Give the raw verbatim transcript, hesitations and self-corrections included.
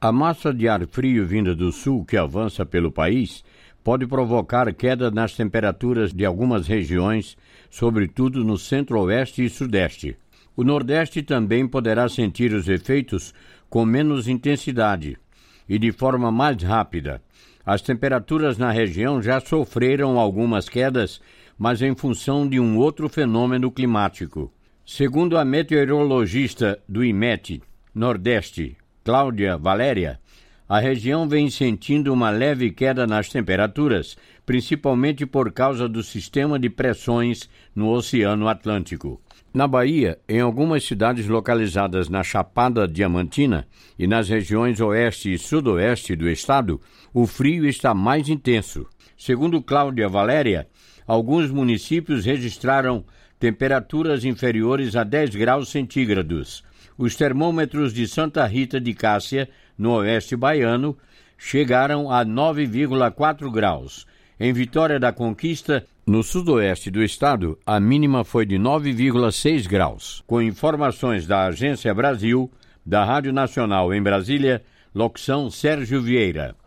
A massa de ar frio vinda do sul que avança pelo país pode provocar queda nas temperaturas de algumas regiões, sobretudo no centro-oeste e sudeste. O nordeste também poderá sentir os efeitos com menos intensidade e de forma mais rápida. As temperaturas na região já sofreram algumas quedas, mas em função de um outro fenômeno climático. Segundo a meteorologista do IMET Nordeste, Cláudia Valéria, a região vem sentindo uma leve queda nas temperaturas, principalmente por causa do sistema de pressões no Oceano Atlântico. Na Bahia, em algumas cidades localizadas na Chapada Diamantina e nas regiões oeste e sudoeste do estado, o frio está mais intenso. Segundo Cláudia Valéria, alguns municípios registraram temperaturas inferiores a dez graus centígrados. Os termômetros de Santa Rita de Cássia, no oeste baiano, chegaram a nove vírgula quatro graus. Em Vitória da Conquista, no sudoeste do estado, a mínima foi de nove vírgula seis graus. Com informações da Agência Brasil, da Rádio Nacional em Brasília, locução Sérgio Vieira.